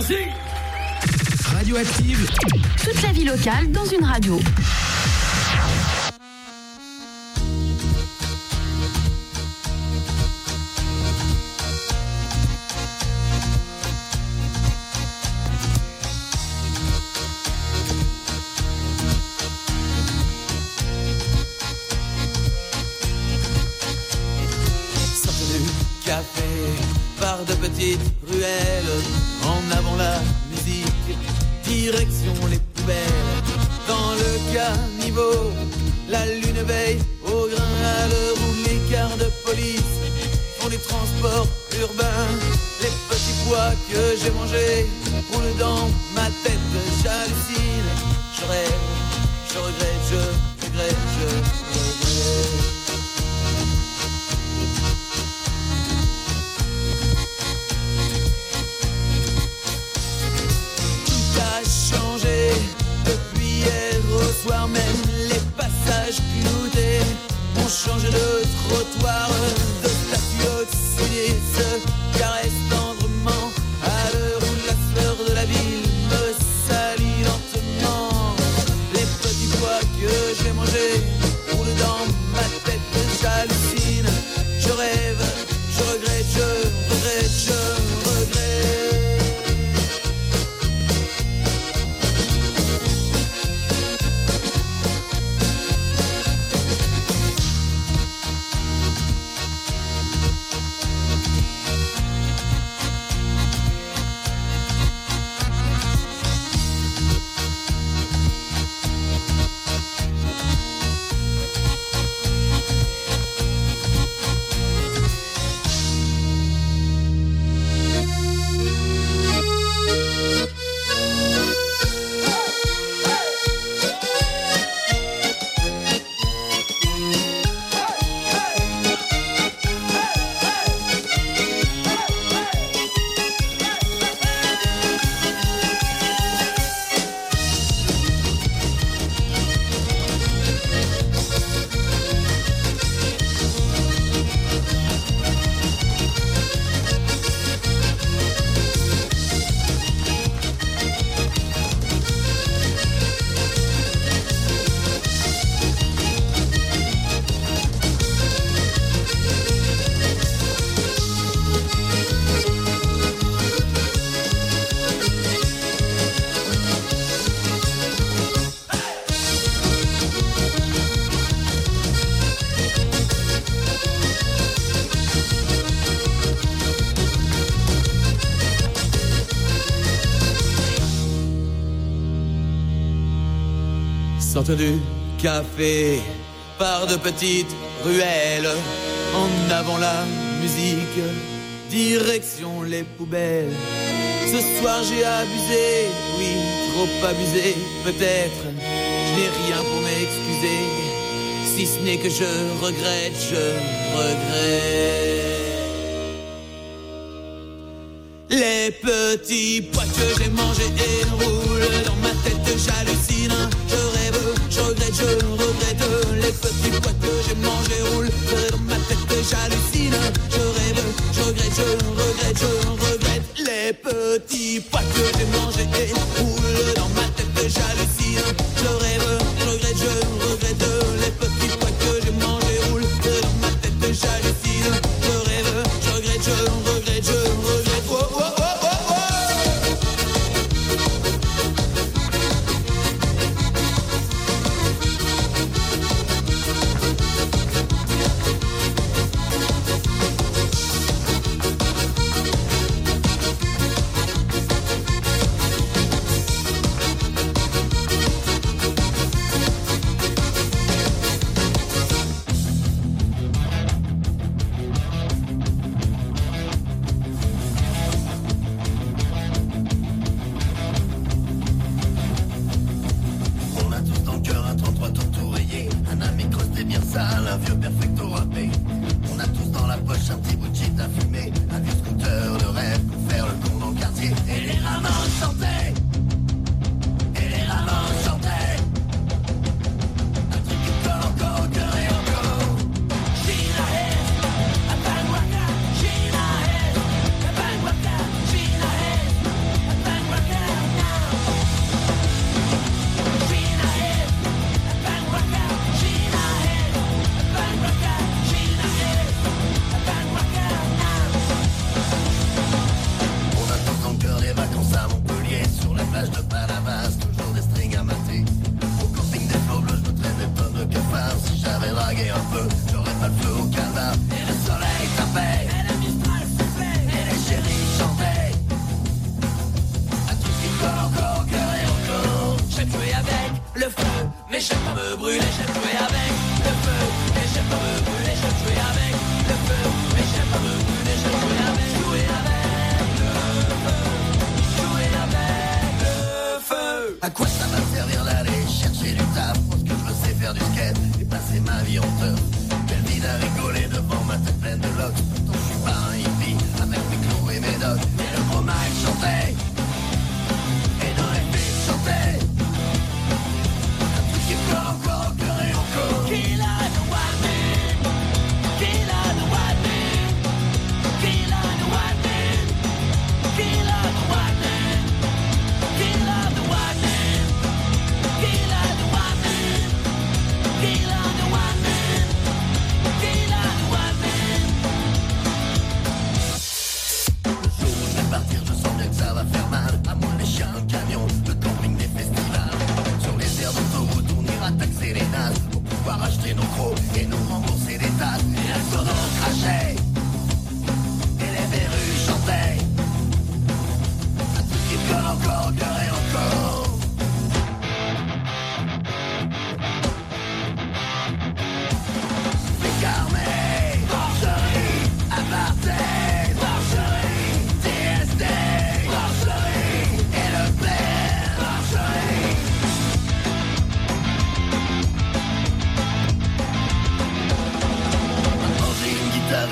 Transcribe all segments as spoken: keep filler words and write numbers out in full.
Merci. Radioactive. Toute la vie locale dans une radio. Par de petites ruelles, en avant la musique, direction les poubelles. Dans le caniveau, la lune veille au grain à l'heure où les cars de police font des transports urbains. Les petits pois que j'ai mangés roulent dans ma tête, j'hallucine. Je rêve, je regrette, je regrette, je regrette. Changé depuis hier au soir même, les passages cloutés ont changé de trottoir, de statue au-dessus se caressent tendrement à l'heure où la fleur de la ville me salit lentement. Les petits pois que j'ai mangés roulent dans ma tête, j'hallucine, je rêve, je regrette, je regrette, je regrette. Sortent du café par de petites ruelles, en avant la musique, direction les poubelles. Ce soir j'ai abusé, oui, trop abusé peut-être. Je n'ai rien pour m'excuser, si ce n'est que je regrette, je regrette. Les petits pois que j'ai mangés et roulent dans ma tête, j'hallucine, je rêve, je regrette, je regrette. Les petits pois que j'ai mangés roulent dans ma tête, j'hallucine, je rêve, je regrette, je regrette, je regrette. Les petits pois que j'ai mangés et roulent dans ma tête, j'hallucine, je rêve, je regrette, je regrette. Les petits pois que j'ai mangés roulent dans ma tête, j'hallucine, je rêve, je regrette, je regrette, je regrette. Oh, oh, oh, oh, oh.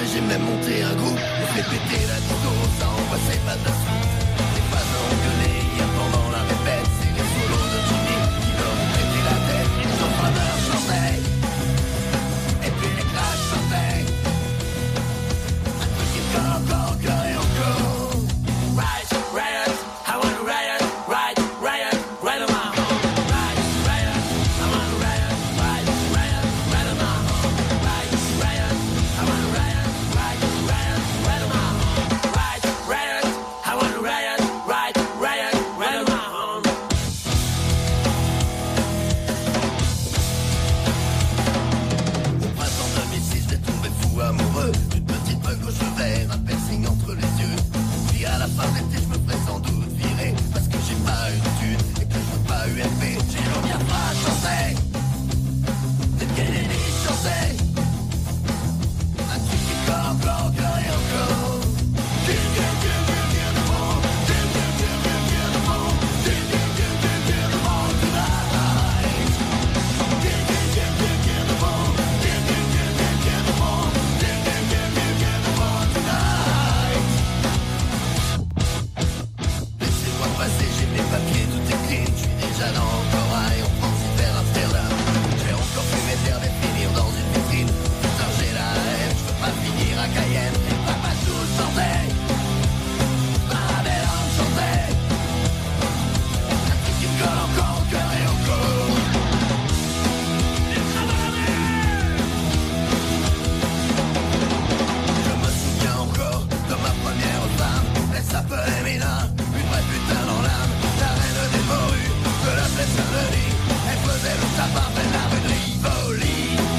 j'ai même monté un groupe. On fait péter la disco, ça envoie pas de soupe. Les fans ont gueulé hier pendant la répète. C'est les solos de Jimmy qui leur ont pété la tête. Les entrepreneurs chantaient, et puis les clashs chantaient. Un truc qui colle encore, encore et encore. Right, riot, I wanna riot, right, riot, right on my home. Right, riot, I wanna riot, right, riot, right on my home. Right, riot, I wanna riot, right, riot, right on my home. Right, riot, I wanna riot, right, riot, right on my home. Au printemps deux mille six, j'ai tombé fou amoureux d'une petite meuf aux cheveux verts, un piercing entre les yeux. Puis à la fin de l'été, je me ferai sans doute virer parce que j'ai pas eu de thune et que je veux pas U M P. J'ai l'envie pas chanter, des Kennedy chanter. Un truc qui colle encore, encore et encore. Kill, kill, kill, kill, kill the moon. Kill, kill, kill, kill, kill the moon. Kill, kill, kill, kill, kill the moon tonight. Kill, kill, kill, kill, kill the moon. Kill, kill, kill, kill, kill the moon. Kill, kill, kill, kill, kill the moon tonight. Laissez-moi passer, j'ai mes papiers, tout est clean. Je suis déjà dans Ancora et on pense y vers Amsterdam. J'ai encore pu m'éterre et finir dans une vitrine. Putain, j'ai la haine, je veux pas finir à Cayenne. Et papa tout chantait, Parabellum chantait. Un truc qui me colle encore, au cœur et au corps. Je me souviens encore de ma première femme. Elle s'appelait Mina, une vraie putain dans l'âme. La reine des morues, de la plaine Saint-Denis. Elle faisait le sapin près de la rue de Rivoli.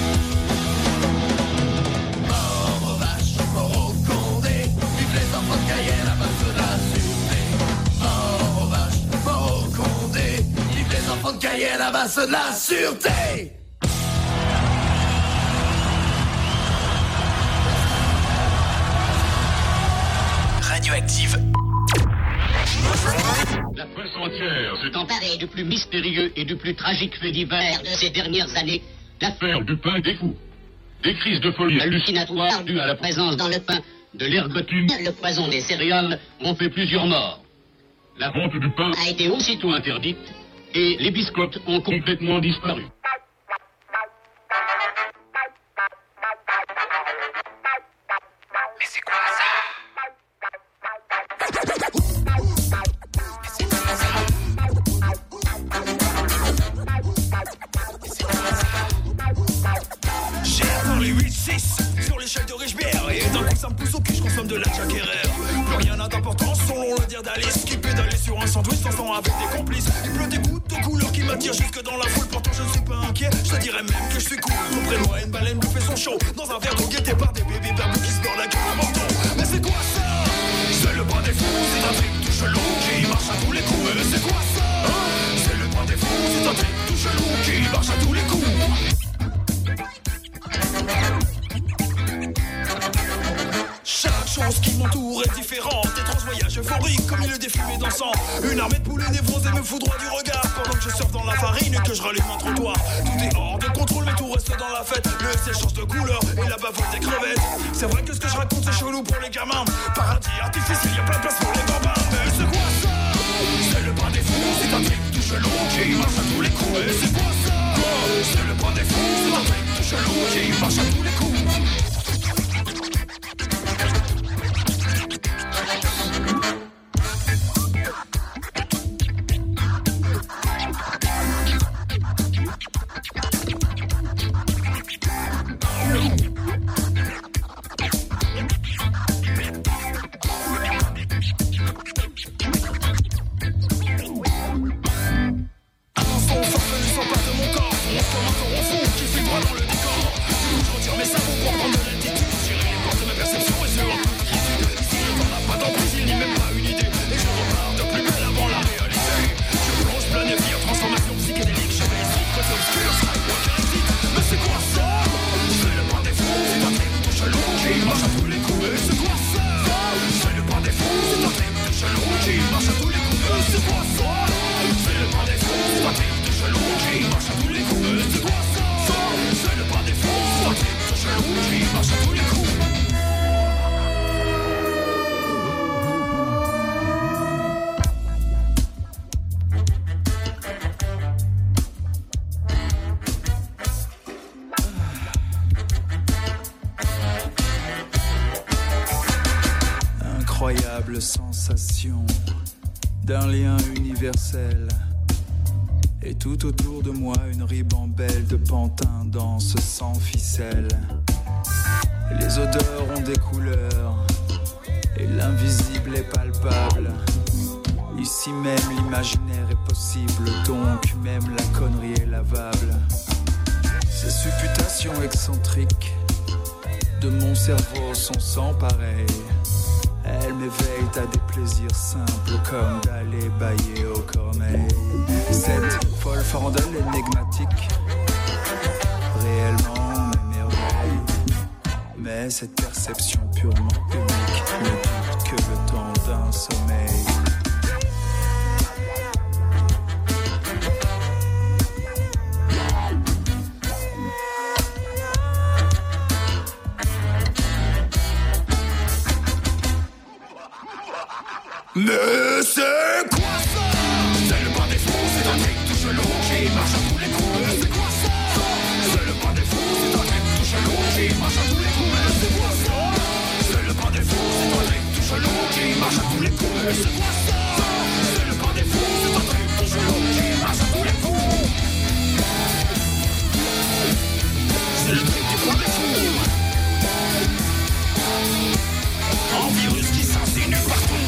Mort aux vaches, mort au Condé. Vive les enfants de Cayenne à base de la sûreté. Mort aux vaches, mort au Condé. Vive les enfants de Cayenne à base de la sûreté. Radioactive. La presse entière s'est emparée du plus mystérieux et du plus tragique fait divers de ces dernières années, l'affaire du pain des fous. Des crises de folie hallucinatoires dues à la présence dans le pain de l'ergotine, le poison des céréales, ont fait plusieurs morts. La vente du pain a été aussitôt interdite et les biscottes ont complètement disparu. Mais c'est quoi ça? Les huit six sur l'échelle de Richbière. Et d'un coup ça me pousse au cul, je consomme de la Jack Herrera. Plus rien n'a d'importance selon le dire d'Alice, qui pédalait sur un sandwich dansant avec des complices. Il pleut des gouttes de couleur qui m'attirent jusque dans la foule. Pourtant je ne suis pas inquiet, je te dirais même que je suis cool. Tout près de moi une baleine nous fait son show dans un verre d'eau guetté par des bébés barbus qui se beurrent la gueule à menton. Mais c'est quoi ça? C'est le bras des fous, c'est un truc tout chelou qui marche à tous les coups. Mais c'est quoi ça? C'est le bras des fous, c'est un truc tout chelou qui marche à tous les coups. Chaque chose qui m'entoure est différente. Étrange voyage euphorique comme il défumé dansant. Une armée de poulets névrosés me foudroie du regard pendant que je surfe dans la farine et que je rallume un trottoir. Tout est hors de contrôle mais tout reste dans la fête. Le S change de couleur et la bavotte des crevettes. C'est vrai que ce que je raconte c'est chelou pour les gamins. Paradis artificiel, y'a plein de place pour les bambins. Mais c'est quoi ça? C'est le bras des fous, c'est un truc tout chelou qui marche à tous les coups. Et c'est quoi ça? C'est le bras des fous, c'est un truc tout chelou qui marche à tous les coups. Un son farfelu sort pas de mon corps, on comme un coron fou qui fait droit dans le décor. Du coup je retire mes sabots Incroyable sensation d'un lien universel. Et tout autour de moi une ribambelle de pantins dansent sans ficelle. Les odeurs ont des couleurs et l'invisible est palpable. Ici même l'imaginaire est possible, donc même la connerie est lavable. Ces supputations excentriques de mon cerveau sont sans pareil. Elles m'éveillent à des plaisirs simples comme d'aller bailler au Corneille. Cette folle farandole énigmatique réellement m'émerveille. Mais cette perception purement unique ne dure que le temps d'un sommeil. Mais c'est quoi ça? C'est le pas des fous, c'est un truc tout chelou qui marche à tous les coups. Mais c'est quoi ça? C'est le pas des fous, c'est un truc tout chelou qui marche à tous les coups. Mais c'est quoi ça? C'est le pas des fous, c'est un truc tout chelou qui marche à tous les coups. Mais c'est quoi ça? C'est le pas des fous, c'est un truc tout chelou qui marche à tous les coups. C'est le truc du pas des fous. Un virus qui s'insinue partout.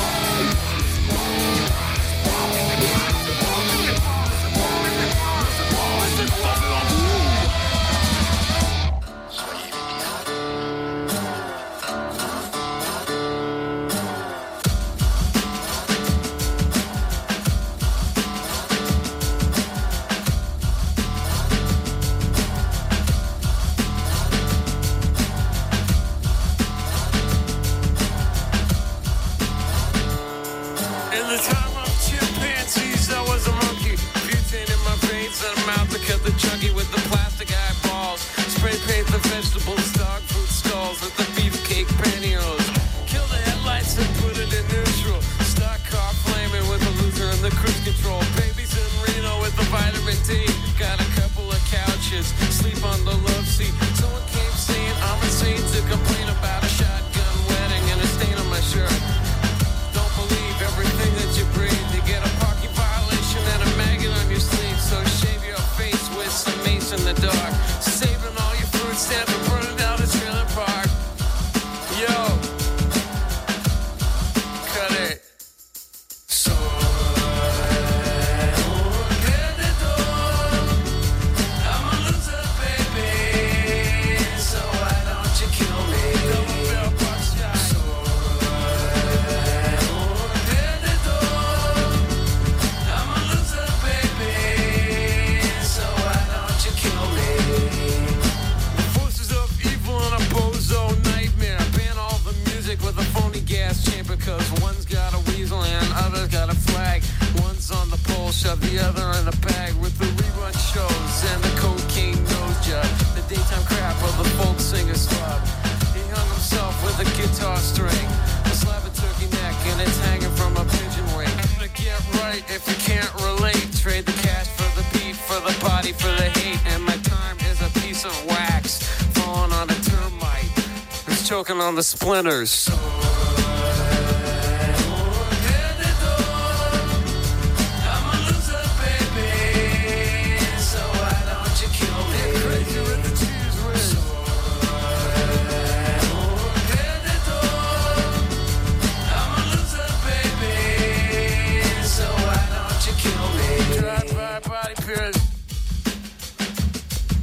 On the splinters.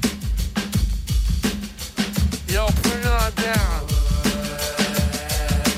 Yo, put it on down.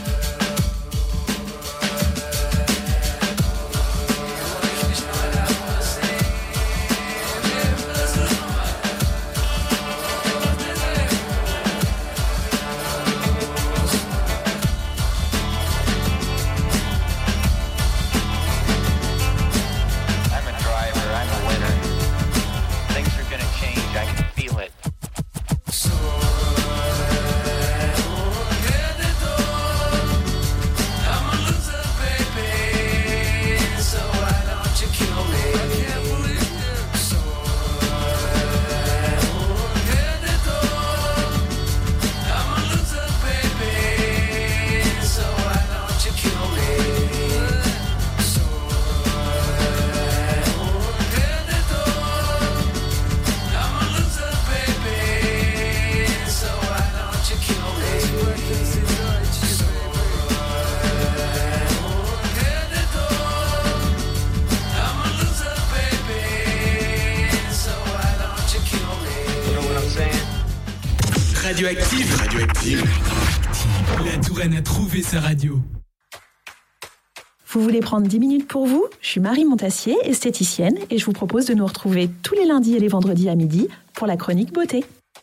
Radioactive. Radioactive. La Touraine a trouvé sa radio. Vous voulez prendre dix minutes pour vous ? Je suis Marie Montassier, esthéticienne, et je vous propose de nous retrouver tous les lundis et les vendredis à midi pour la chronique beauté.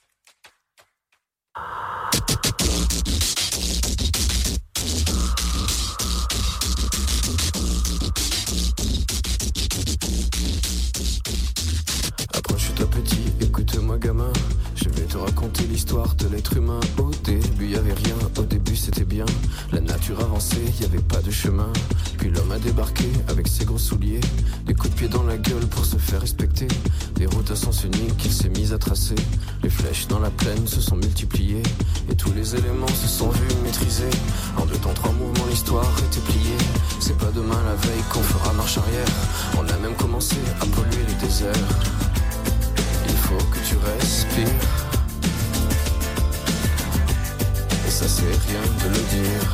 Approche-toi petit, écoute-moi gamin. Je vais te raconter l'histoire de l'être humain. Au début y avait rien, au début c'était bien. La nature avançait, y avait pas de chemin. Puis l'homme a débarqué avec ses gros souliers. Des coups de pied dans la gueule pour se faire respecter. Des routes à sens unique qu'il s'est mis à tracer. Les flèches dans la plaine se sont multipliées. Et tous les éléments se sont vus maîtrisés. En deux temps, trois mouvements, l'histoire était pliée. C'est pas demain la veille qu'on fera marche arrière. On a même commencé à polluer les déserts. Il faut que tu respires. Et ça c'est rien de le dire.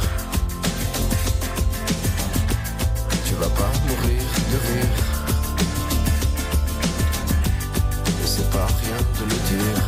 Tu vas pas mourir de rire. Et c'est pas rien de le dire.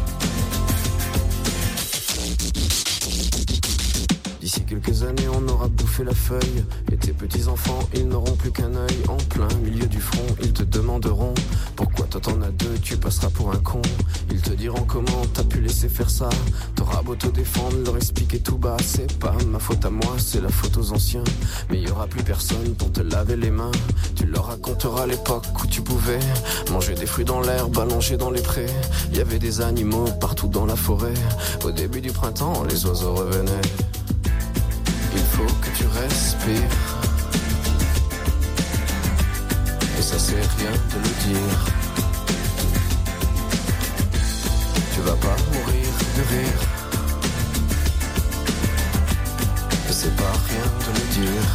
D'ici quelques années on aura bouffé la feuille. Et tes petits-enfants ils n'auront plus qu'un œil. En plein milieu du front ils te demanderont pourquoi toi t'en as deux, tu passeras pour un con. Ils te diront comment t'as pu laisser faire ça. T'auras beau te défendre, leur expliquer tout bas. C'est pas ma faute à moi, c'est la faute aux anciens. Mais y aura plus personne pour te laver les mains. Tu leur raconteras l'époque où tu pouvais manger des fruits dans l'herbe, allongés dans les prés. Y avait des animaux partout dans la forêt. Au début du printemps, les oiseaux revenaient. Il faut que tu respires. Et ça c'est rien de le dire. Tu vas pas mourir de rire. Et c'est pas rien de le dire.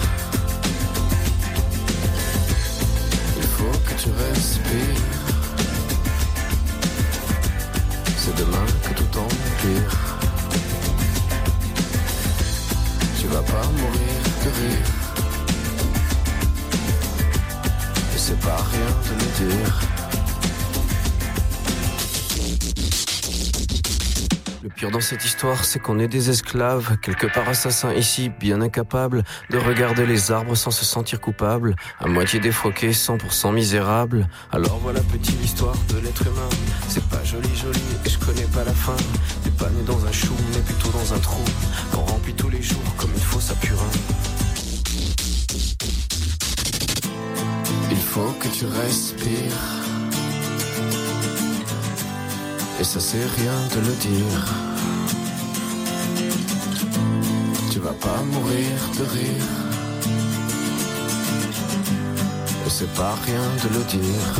Il faut que tu respires. C'est demain que tout empire. Tu vas pas mourir de rire. Et c'est pas rien de le dire. Le pire dans cette histoire, c'est qu'on est des esclaves, quelque part assassins ici, bien incapables de regarder les arbres sans se sentir coupables, à moitié défroqués, cent pour cent misérables. Alors voilà petite l'histoire de l'être humain. C'est pas joli joli et je connais pas la fin. T'es pas né dans un chou, mais plutôt dans un trou qu'on remplit tous les jours comme une fosse à purin. Il faut que tu respires. Et ça c'est rien de le dire. Tu vas pas mourir de rire. Et c'est pas rien de le dire.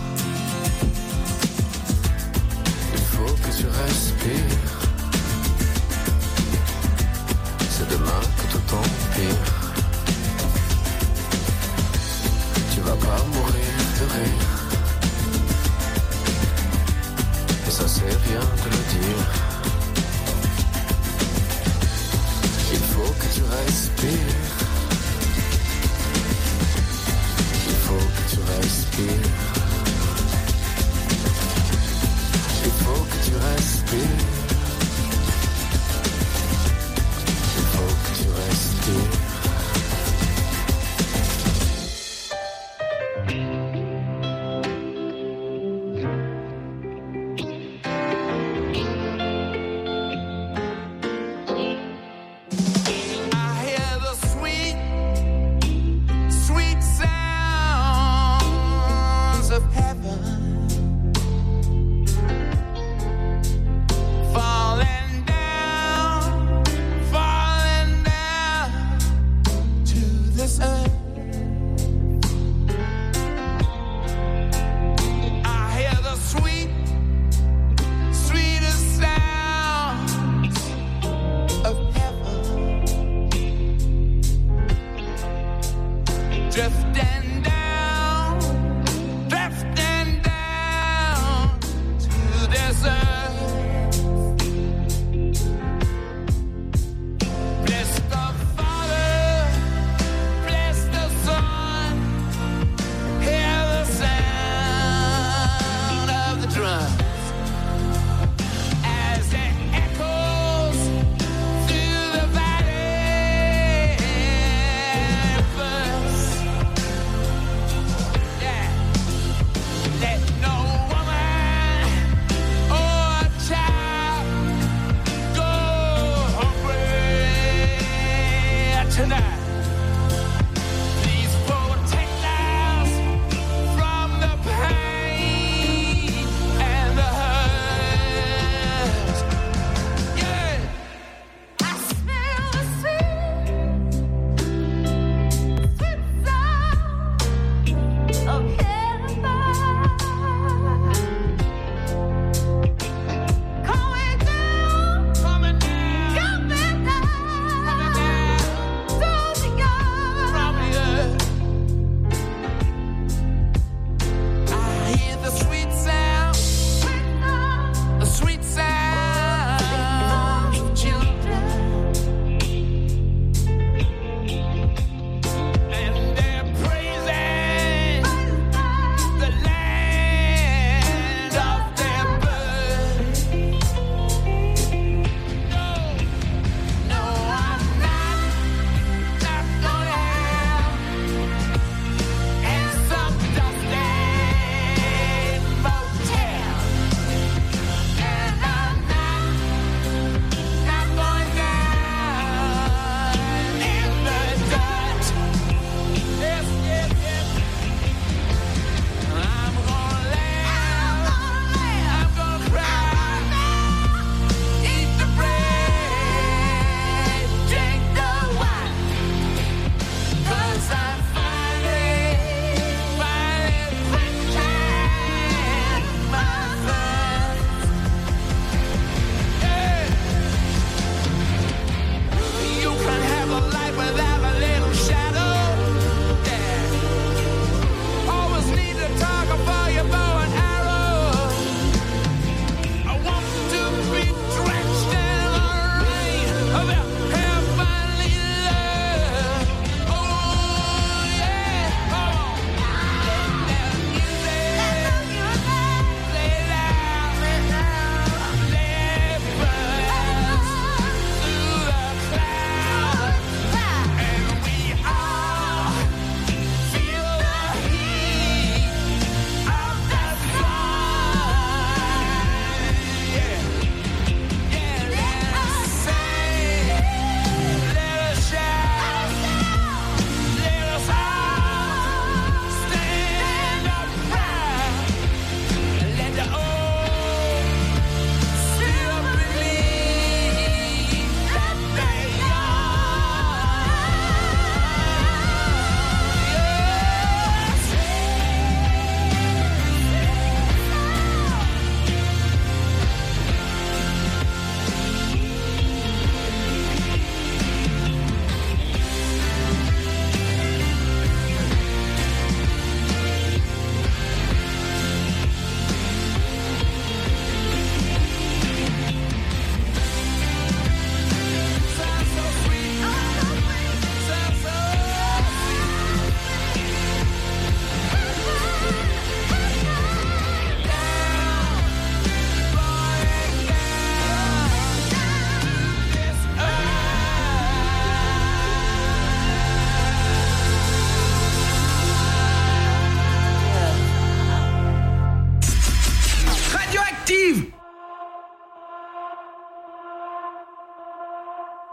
Il faut que tu respires. C'est demain que tout empire. Tu vas pas mourir de rire. Ça c'est rien de le dire. Il faut que tu respires. Il faut que tu respires. Il faut que tu respires.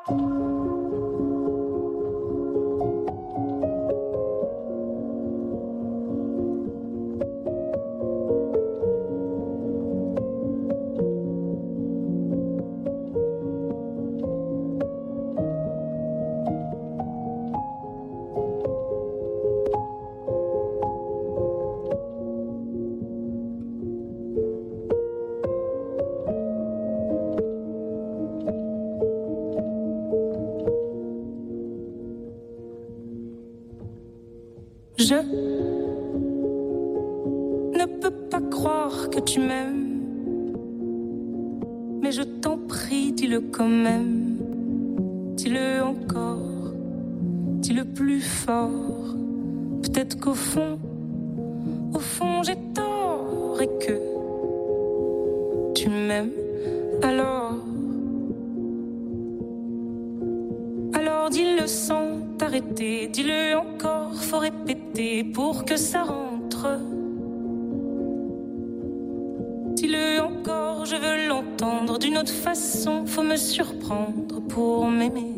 Je ne peux pas croire que tu m'aimes, mais je t'en prie, dis-le quand même. Dis-le encore, dis-le plus fort. Peut-être qu'au fond, au fond j'ai tort et que tu m'aimes alors. Alors dis-le sans t'arrêter, dis-le encore, faut répéter pour que ça rentre. Dis-le encore, je veux l'entendre d'une autre façon, faut me surprendre pour m'aimer.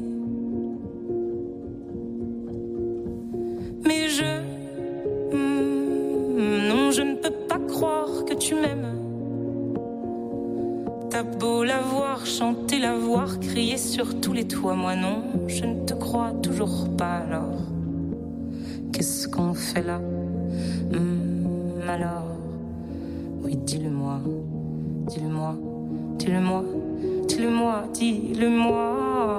Mais je... Mm, non, je ne peux pas croire que tu m'aimes. T'as beau la voir chanter, la voir crier sur tous les toits, moi non, je ne te crois toujours pas alors. Qu'est-ce qu'on fait là? Hum, alors, oui, dis-le-moi, dis-le-moi, dis-le-moi, dis-le-moi, dis-le-moi.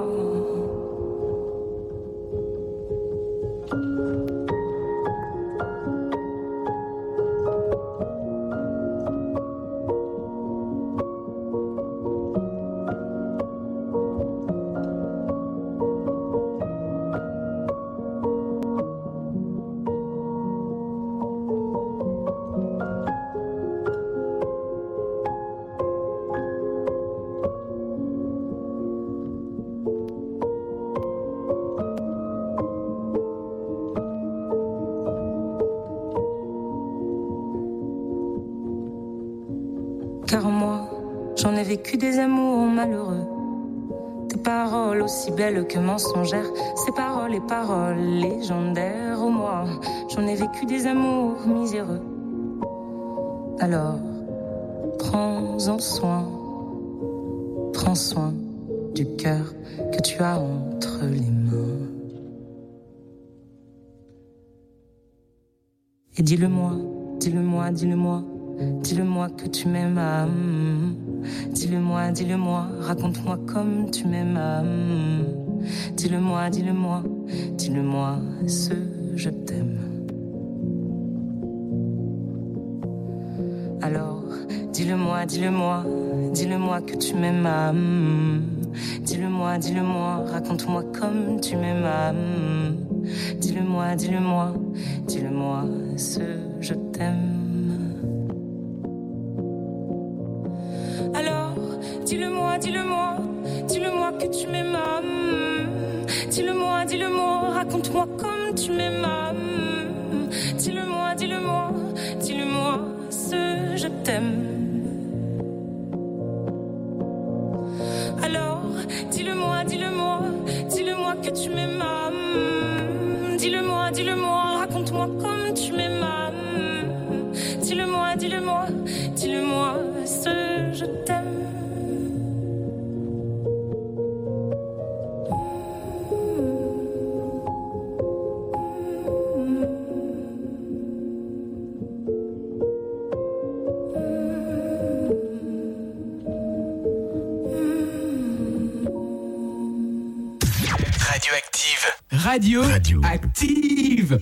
Car moi, j'en ai vécu des amours malheureux, des paroles aussi belles que mensongères, ces paroles et paroles légendaires. Oh moi, j'en ai vécu des amours miséreux. Alors, prends-en soin, prends soin du cœur que tu as entre les mains. Et dis-le-moi, dis-le-moi, dis-le-moi. Dis-le-moi que tu m'aimes, ah, mm, dis-le-moi, dis-le-moi, raconte-moi comme tu m'aimes, ah, mm, dis-le-moi, dis-le-moi, dis-le-moi ce je t'aime. Alors, dis-le-moi, dis-le-moi, dis-le-moi que tu m'aimes, ah, mm, dis-le-moi, dis-le-moi, raconte-moi comme tu m'aimes, ah, mm, dis-le-moi, dis-le-moi, dis-le-moi ce je t'aime. Dis-le-moi, dis-le-moi, dis-le-moi que tu m'aimes, mmh. Dis-le-moi, dis-le-moi, raconte-moi comme tu m'aimes, mmh. Dis-le-moi, dis-le-moi, dis-le-moi ce je t'aime. Alors, dis-le-moi, dis-le-moi, dis-le-moi que tu m'aimes, mmh. Dis-le-moi, dis-le-moi, raconte-moi comme tu m'aimes, mmh. Dis-le-moi, dis-le-moi, dis-le-moi ce je t'aime. Radio, Radio Active.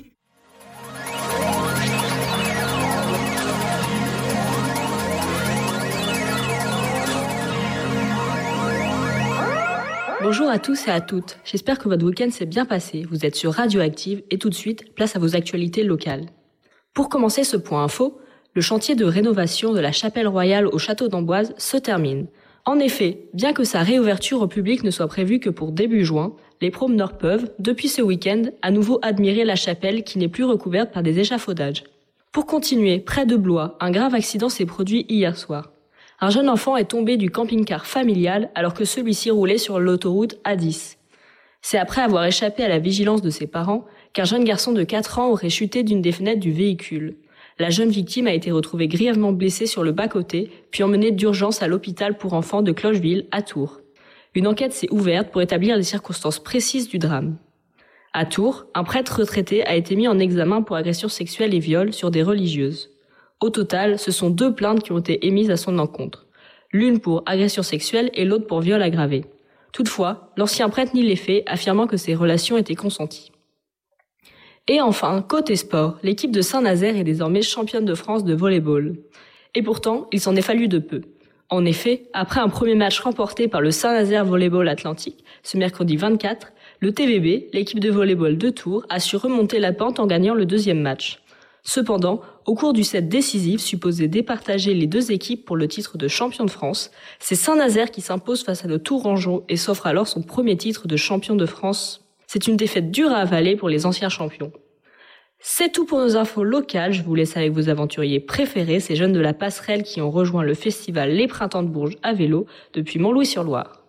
Bonjour à tous et à toutes, j'espère que votre week-end s'est bien passé. Vous êtes sur Radio Active et tout de suite, place à vos actualités locales. Pour commencer ce point info, le chantier de rénovation de la chapelle royale au château d'Amboise se termine. En effet, bien que sa réouverture au public ne soit prévue que pour début juin, les promeneurs peuvent, depuis ce week-end, à nouveau admirer la chapelle qui n'est plus recouverte par des échafaudages. Pour continuer, près de Blois, un grave accident s'est produit hier soir. Un jeune enfant est tombé du camping-car familial alors que celui-ci roulait sur l'autoroute A dix. C'est après avoir échappé à la vigilance de ses parents qu'un jeune garçon de quatre ans aurait chuté d'une des fenêtres du véhicule. La jeune victime a été retrouvée grièvement blessée sur le bas-côté, puis emmenée d'urgence à l'hôpital pour enfants de Clocheville, à Tours. Une enquête s'est ouverte pour établir les circonstances précises du drame. À Tours, un prêtre retraité a été mis en examen pour agression sexuelle et viol sur des religieuses. Au total, ce sont deux plaintes qui ont été émises à son encontre. L'une pour agression sexuelle et l'autre pour viol aggravé. Toutefois, l'ancien prêtre nie les faits, affirmant que ces relations étaient consenties. Et enfin, côté sport, l'équipe de Saint-Nazaire est désormais championne de France de volley-ball. Et pourtant, il s'en est fallu de peu. En effet, après un premier match remporté par le Saint-Nazaire Volleyball Atlantique, ce mercredi vingt-quatre, le T V B, l'équipe de volleyball de Tours, a su remonter la pente en gagnant le deuxième match. Cependant, au cours du set décisif supposé départager les deux équipes pour le titre de champion de France, c'est Saint-Nazaire qui s'impose face à nos Tourangeaux et s'offre alors son premier titre de champion de France. C'est une défaite dure à avaler pour les anciens champions. C'est tout pour nos infos locales. Je vous laisse avec vos aventuriers préférés, ces jeunes de la Passerelle qui ont rejoint le festival Les Printemps de Bourges à vélo depuis Montlouis-sur-Loire.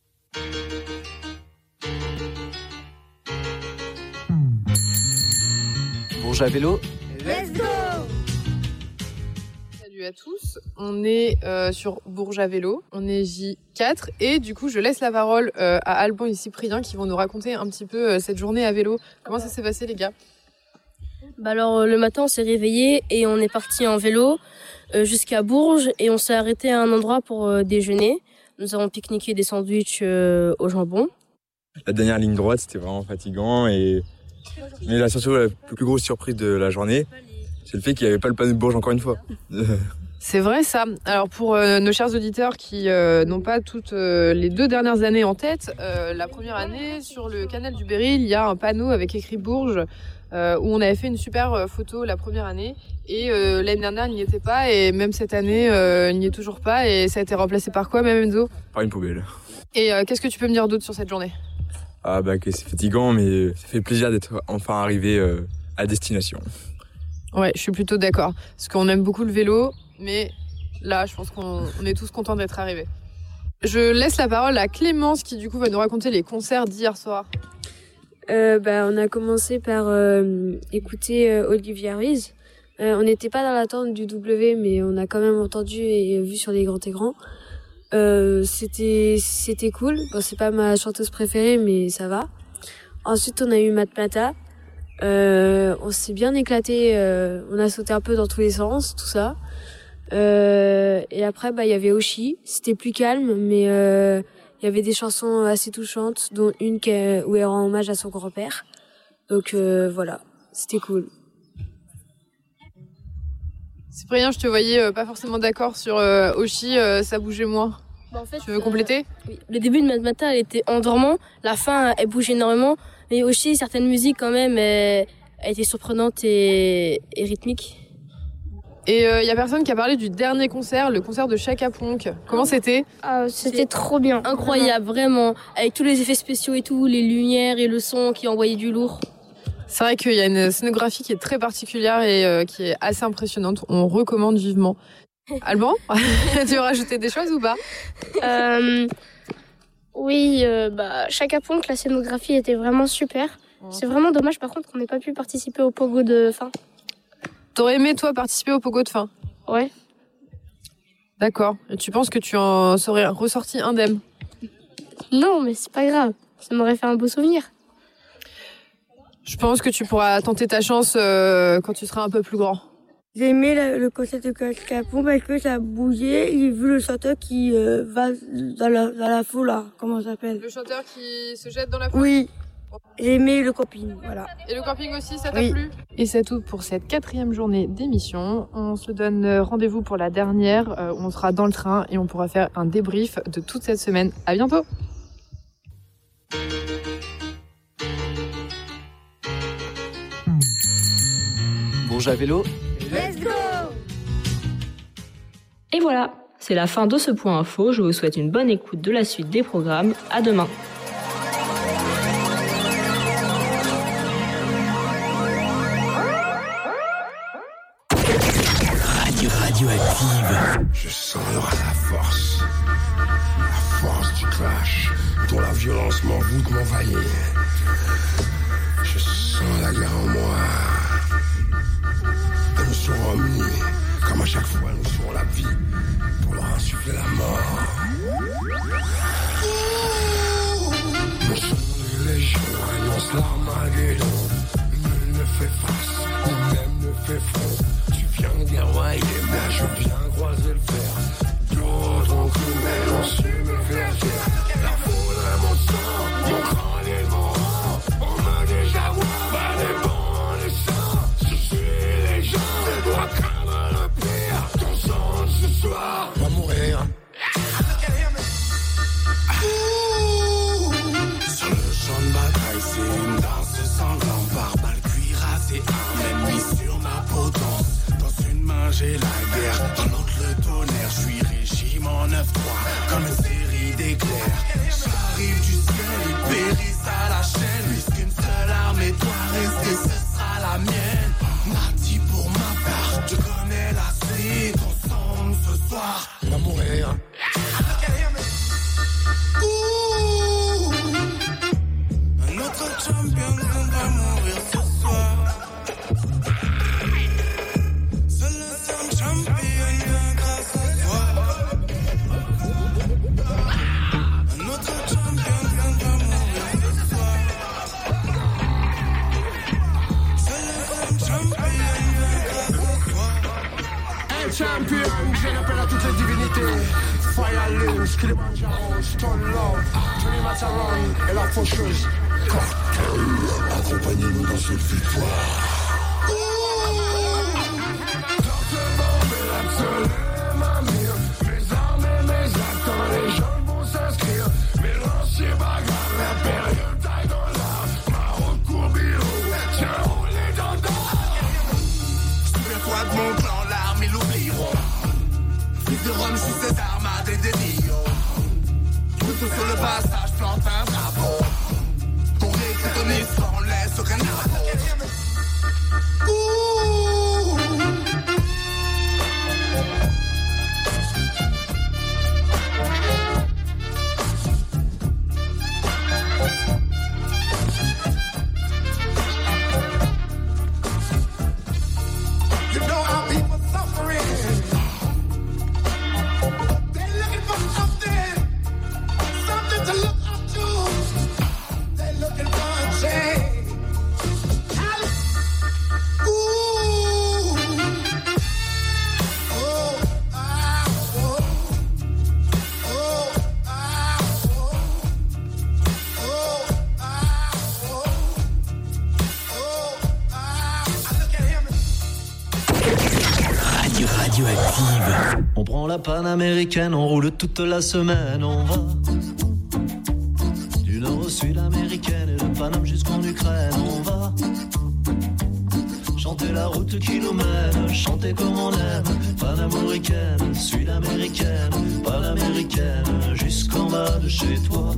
Bourges à vélo. Let's go! Salut à tous, on est euh, sur Bourges à vélo, on est J quatre et du coup je laisse la parole euh, à Alban et Cyprien qui vont nous raconter un petit peu euh, cette journée à vélo. Comment ça s'est passé les gars? Bah alors le matin on s'est réveillé et on est parti en vélo euh, jusqu'à Bourges et on s'est arrêté à un endroit pour euh, déjeuner. Nous avons pique-niqué des sandwichs euh, au jambon. La dernière ligne droite c'était vraiment fatigant et mais là surtout la plus grosse surprise de la journée c'est le fait qu'il n'y avait pas le panneau de Bourges encore une fois. C'est vrai ça. Alors pour euh, nos chers auditeurs qui euh, n'ont pas toutes euh, les deux dernières années en tête, euh, la première année sur le canal du Berry, il y a un panneau avec écrit Bourges euh, où on avait fait une super photo la première année et euh, l'année dernière il n'y était pas et même cette année euh, il n'y est toujours pas et ça a été remplacé par quoi même Enzo? Par une poubelle. Et euh, qu'est-ce que tu peux me dire d'autre sur cette journée? Ah bah que c'est fatigant mais ça fait plaisir d'être enfin arrivé euh, à destination. Ouais, je suis plutôt d'accord. Parce qu'on aime beaucoup le vélo, mais là, je pense qu'on on est tous contents d'être arrivés. Je laisse la parole à Clémence qui, du coup, va nous raconter les concerts d'hier soir. Euh, bah, on a commencé par euh, écouter euh, Olivia Ruiz. Euh, on n'était pas dans l'attente du W, mais on a quand même entendu et vu sur les grands écrans. Euh, c'était, c'était cool. Bon, c'est pas ma chanteuse préférée, mais ça va. Ensuite, on a eu Matmata. Euh, on s'est bien éclaté, euh, on a sauté un peu dans tous les sens, tout ça. Euh, et après, bah, il y avait Oshi. C'était plus calme, mais euh, il y avait des chansons assez touchantes, dont une qui est, où elle rend hommage à son grand-père. Donc euh, voilà, c'était cool. Cyprien, je te voyais euh, pas forcément d'accord sur euh, Oshi, euh, ça bougeait moins. Bah, en fait, tu veux compléter? euh, Oui. Le début de Matmata, elle était endormant. La fin, elle bouge énormément. Mais aussi, certaines musiques, quand même, elles, elles étaient surprenantes et, et rythmiques. Et il euh, y a personne qui a parlé du dernier concert, le concert de Chaka Ponk. Comment c'était? Ah, c'était trop bien. Incroyable, vraiment. Avec tous les effets spéciaux et tout, les lumières et le son qui envoyaient du lourd. C'est vrai qu'il y a une scénographie qui est très particulière et euh, qui est assez impressionnante. On recommande vivement. Alban, tu veux rajouter des choses ou pas? euh... Oui, euh, bah, Chaka Ponk, la scénographie était vraiment super. C'est vraiment dommage par contre qu'on n'ait pas pu participer au pogo de fin. T'aurais aimé toi participer au pogo de fin? Ouais. D'accord. Et tu penses que tu en serais ressorti indemne? Non, mais c'est pas grave. Ça m'aurait fait un beau souvenir. Je pense que tu pourras tenter ta chance euh, quand tu seras un peu plus grand. J'ai aimé le, le concert de Chaka Ponk parce que ça bougeait. J'ai vu le chanteur qui euh, va dans la, dans la foule, là. Comment ça s'appelle? Le chanteur qui se jette dans la foule? Oui. J'ai aimé le camping, voilà. Et le camping aussi, ça t'a oui. plu? Et c'est tout pour cette quatrième journée d'émission. On se donne rendez-vous pour la dernière. Euh, on sera dans le train et on pourra faire un débrief de toute cette semaine. À bientôt! Bourges à vélo. Let's go! Et voilà, c'est la fin de ce point info. Je vous souhaite une bonne écoute de la suite des programmes. À demain. Radio, radio. Radioactive. Je sens la force, la force du clash, dont la violence m'envoûte, m'envahit. Je sens la guerre en moi. Et nous serons munis, comme à chaque fois nous serons la vie, pour leur insuffler la mort. Nous sommes les légions, annonce l'Armageddon. Nul ne fait face, ni même ne fait front. Tu viens guerroyer, mais je viens croiser le fer. D'autres ont cru, mais ont su me faire taire. La foudre est mon sang, mon crâne est mon rang. On me dit jaguar, pas les bons, les sangs. Je suis les gens, je dois craindre le pire. Ton sang ce soir va mourir. Sur le champ de bataille, c'est une danse sanglante. Par balle cuirassée, un ennemi sur ma potence. Dans une main j'ai la guerre, dans l'autre le tonnerre. Je suis régiment neuf trois, comme une série d'éclairs. J'arrive du ciel, ils périssent à la chaîne. Puisqu'une seule armée doit rester, ce sera la mienne. Mardi pour ma part, je connais la suite. Ensemble ce soir, on va mourir. Notre champion va mourir ce soir. Seul le seul champion vaincra ce soir. Notre champion va mourir ce soir. Seul le seul champion vaincra ce soir. Hey champion, je l'appelle à toutes les divinités. Fire Lynch, Kilimanjaro, Stone Love, Tony Mataron et la faucheuse. Accompagnez-nous dans cette victoire. Lentement mais l'absolu ma mire. Mes armes et mes actes, les jeunes vont s'inscrire. Mes lanciers bagarres, la période taille dans l'arbre. Ma route courbillon, tiens roulez dans le dos. Souviens-toi de mon plan, l'arme ils l'oublieront. Fils de Rome, je suis cette armade et des lions. Couteau sur le passage, plante un drapeau. Ton histoire, on laisse rien à You know how people suffering. They're looking for something, something to look up to. They're looking for a change. Ooh. Oh, ah, oh. Oh, ah, oh. Oh, ah, oh. Oh, ah. I look at him. Radio Radioactive. On prend la panaméricaine, on roule toute la semaine, on va du nord au sud américaine et de Paname jusqu'en Ukraine, on va chanter la route qui nous mène, chanter comme on aime, panaméricaine, sud-américaine, panaméricaine, jusqu'en bas de chez toi.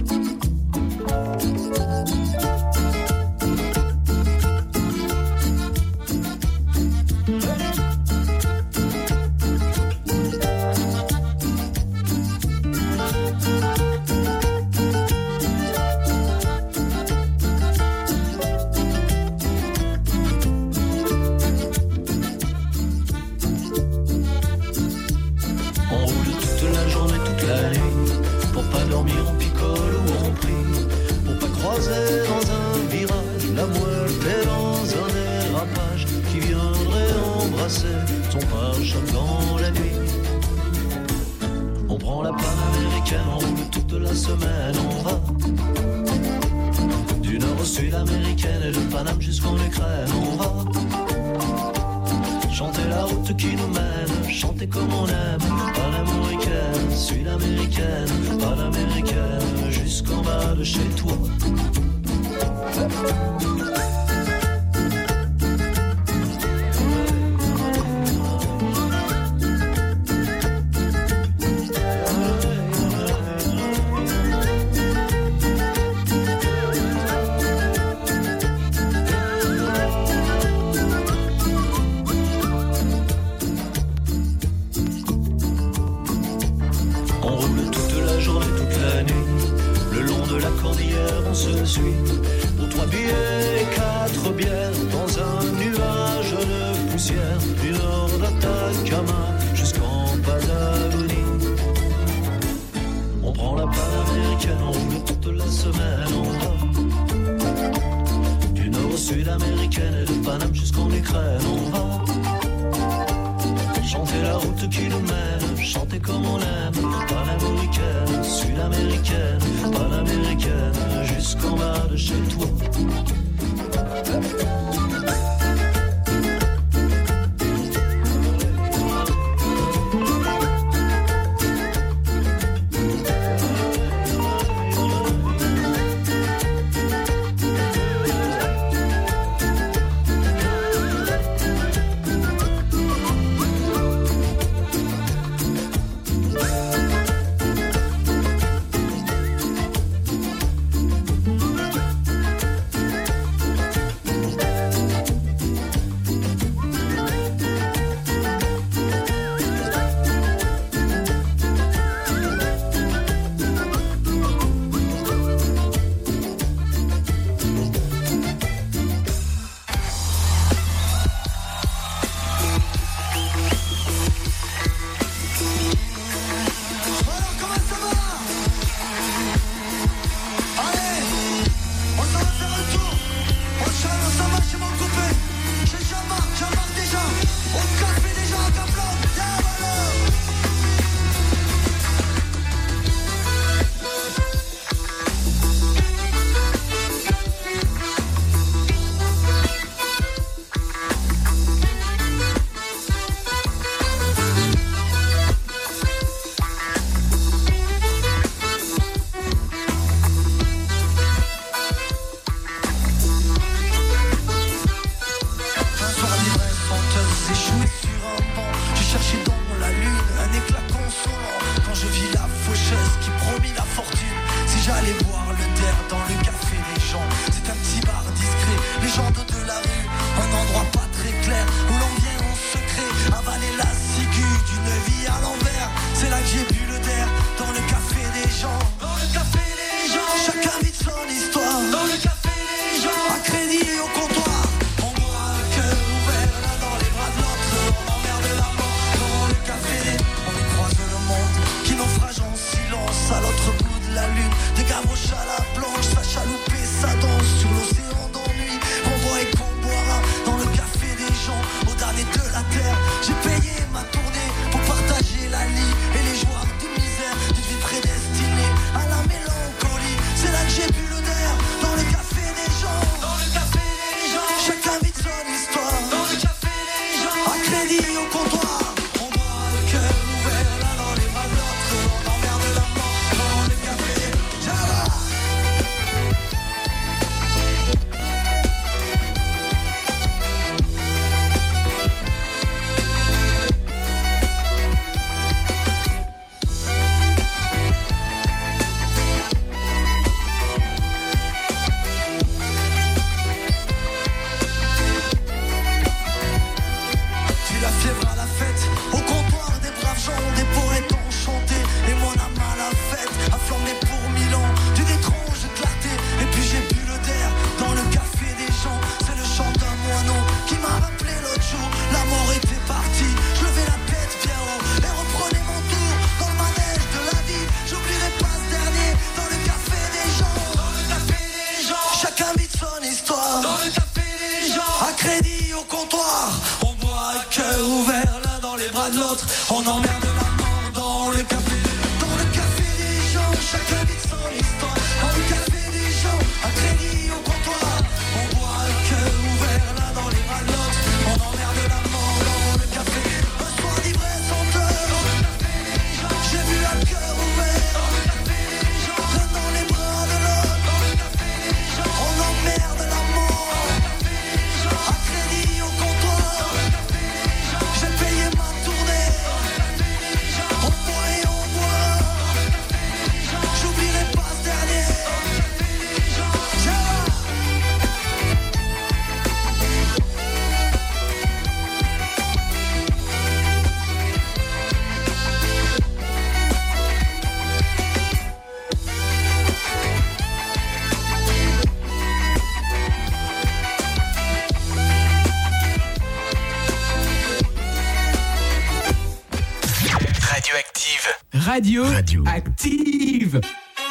terre, on se suit. Pour trois billets et quatre bières, dans un nuage de poussière, du nord d'Atacama jusqu'en Patagonie. On prend la panaméricaine, on roule toute la semaine, on va du nord au sud américaine et de Paname jusqu'en Ukraine, on va chanter la route qui nous mène, chanter comme on aime, panaméricaine, sud-américaine, panaméricaine, jusqu'en bas de chez toi. On emmerde la mort dans le café, dans le café des gens, chacun vit son histoire. Dans le café des gens, un crédit au comptoir. On boit le cœur ouvert l'un dans les bras de l'autre. On emmerde la mort dans le café. Un soir d'ivresse honteux, dans le café des gens. J'ai vu un cœur ouvert, dans le café des gens. L'un dans les bras de l'autre, dans le café des gens. On emmerde la mort, dans le café des gens. Un crédit au comptoir, dans le café des gens. J'ai payé ma tournée. On boit et on boit. J'oublierai pas ce dernier. Radio, Radio. Active.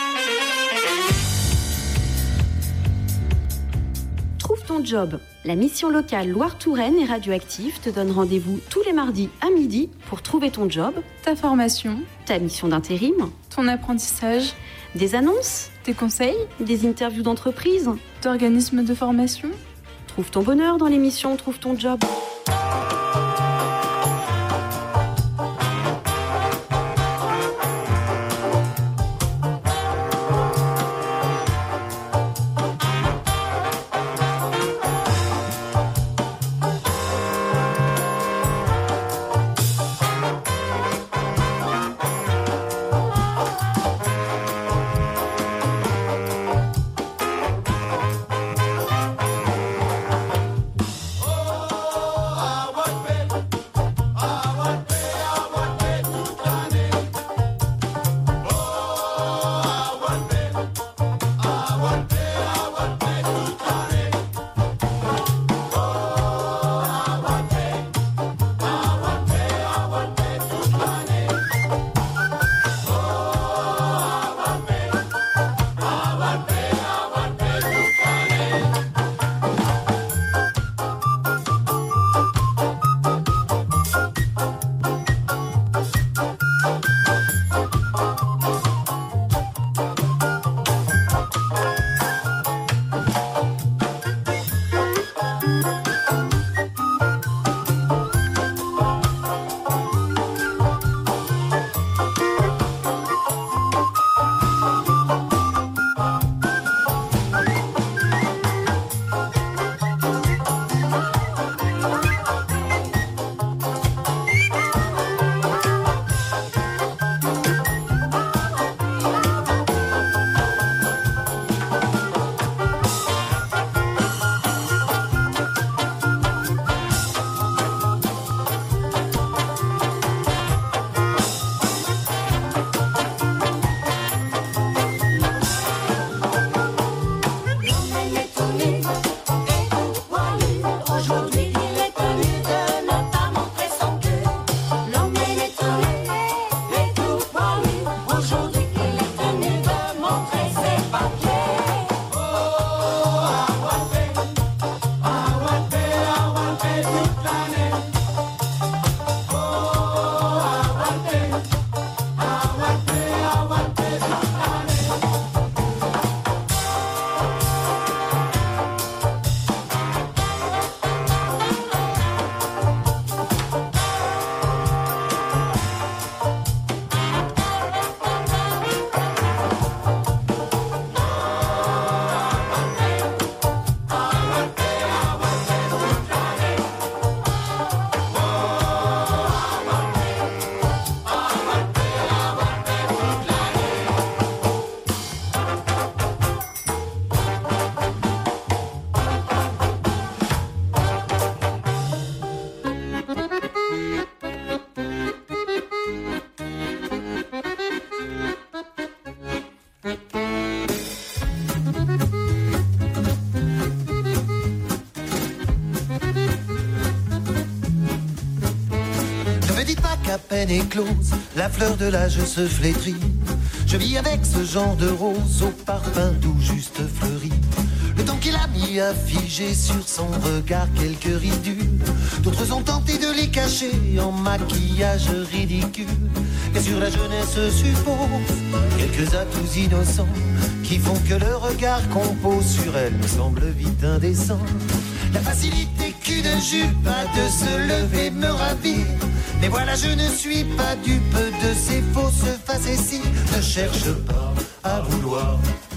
Trouve ton job. La mission locale Loire-Touraine et Radioactive te donne rendez-vous tous les mardis à midi pour trouver ton job, ta formation, ta mission d'intérim, ton apprentissage, des annonces, tes conseils, des interviews d'entreprise, d'organismes de formation. Trouve ton bonheur dans l'émission Trouve ton job. À peine éclose, la fleur de l'âge se flétrit. Je vis avec ce genre de rose au parfum tout juste fleuri. Le temps qu'il a mis à figer sur son regard quelques ridules. D'autres ont tenté de les cacher en maquillage ridicule. Et sur la jeunesse suppose quelques atouts innocents qui font que le regard qu'on pose sur elle me semble vite indécent. La facilité qu'une jupe a de se lever me ravit. Mais voilà, je ne suis pas dupe de ces fausses facéties. Ne cherche pas à vouloir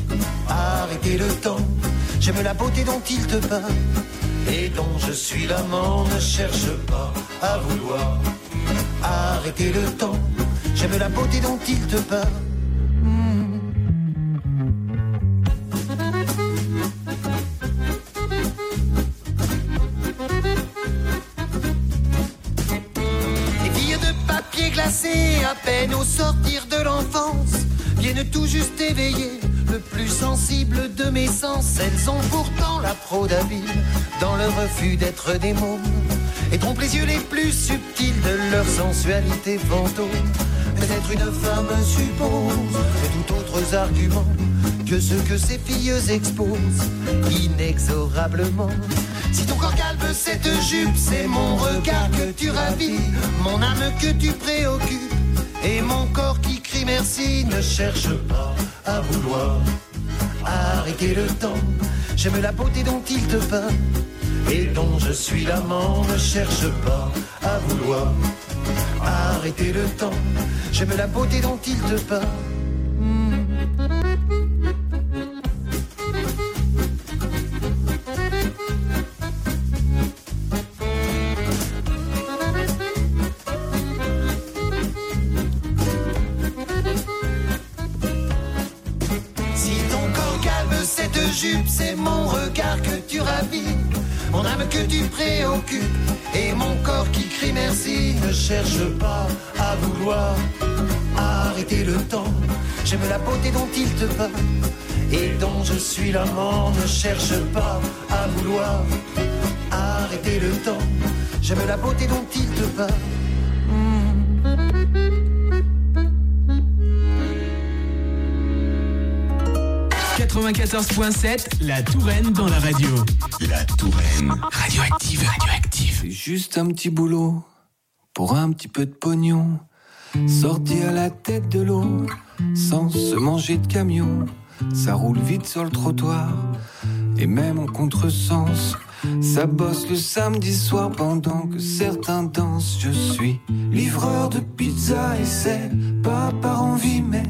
arrêter le temps. J'aime la beauté dont il te peint et dont je suis l'amant. Ne cherche pas à vouloir arrêter le temps. J'aime la beauté dont il te peint. À peine au sortir de l'enfance, viennent tout juste éveiller le plus sensible de mes sens. Elles ont pourtant la fraude habile dans le refus d'être des mômes et trompent les yeux les plus subtils de leur sensualité fantôme. Mais être une femme suppose de tout autres arguments que ceux que ces filles exposent inexorablement. Si ton corps calme cette jupe, c'est mon regard que tu ravis, mon âme que tu préoccupes, et mon corps qui crie merci. Ne cherche pas à vouloir arrêter le temps. J'aime la beauté dont il te peint et dont je suis l'amant. Ne cherche pas à vouloir arrêter le temps. J'aime la beauté dont il te peint. C'est mon regard que tu ravis, mon âme que tu préoccupes, et mon corps qui crie merci. Ne cherche pas à vouloir arrêter le temps. J'aime la beauté dont il te peint et dont je suis l'amant. Ne cherche pas à vouloir arrêter le temps. J'aime la beauté dont il te peint. quatre-vingt-quatorze point sept, la Touraine dans la radio. La Touraine. Radioactive, radioactive. C'est juste un petit boulot pour un petit peu de pognon. Sorti à la tête de l'eau, sans se manger de camion. Ça roule vite sur le trottoir, et même en contresens. Ça bosse le samedi soir pendant que certains dansent. Je suis livreur de pizza et c'est pas par envie mais...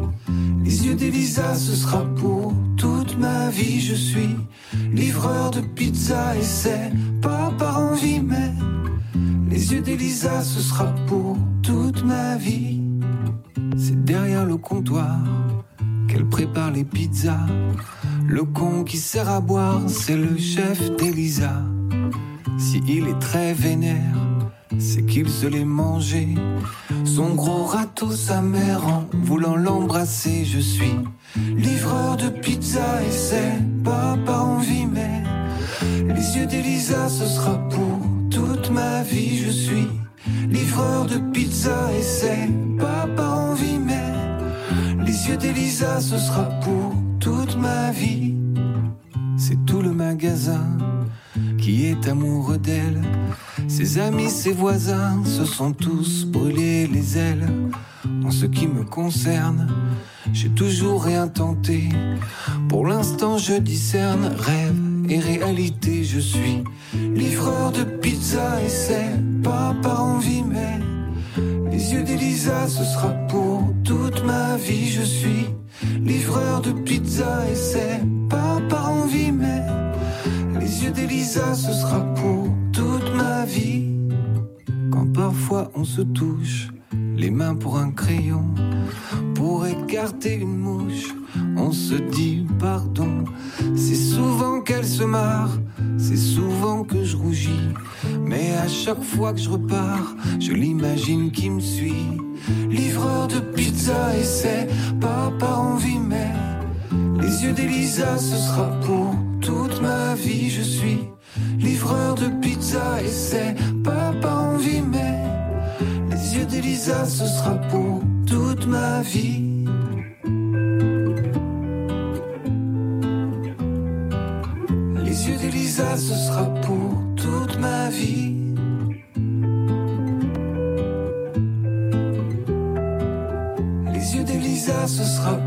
Les yeux d'Elisa, ce sera pour toute ma vie. Je suis livreur de pizza et c'est pas par envie, mais les yeux d'Elisa, ce sera pour toute ma vie. C'est derrière le comptoir qu'elle prépare les pizzas. Le con qui sert à boire, c'est le chef d'Elisa. Si il est très vénère, c'est qu'il se l'est mangé. Son gros râteau, sa mère, en voulant l'embrasser. Je suis livreur de pizza et c'est pas par envie, mais les yeux d'Elisa, ce sera pour toute ma vie. Je suis livreur de pizza et c'est pas par envie, mais les yeux d'Elisa, ce sera pour toute ma vie. C'est tout le magasin qui est amoureux d'elle. Ses amis, ses voisins se sont tous brûlés les ailes. En ce qui me concerne, j'ai toujours rien tenté. Pour l'instant, je discerne rêve et réalité. Je suis livreur de pizza et c'est pas par envie, mais les yeux d'Elisa, ce sera pour toute ma vie. Je suis livreur de pizza et c'est pas par envie, mais les yeux d'Elisa, ce sera pour toute ma vie. Quand parfois on se touche les mains pour un crayon, pour écarter une mouche, on se dit pardon. C'est souvent qu'elle se marre, c'est souvent que je rougis, mais à chaque fois que je repars, je l'imagine qui me suit. Livreur de pizza et c'est pas par envie, mais les yeux d'Elisa, ce sera pour toute ma vie. Je suis livreur de pizza et c'est pas par envie, mais les yeux d'Elisa, ce sera pour toute ma vie. Les yeux d'Elisa, ce sera pour toute ma vie. Les yeux d'Elisa, ce sera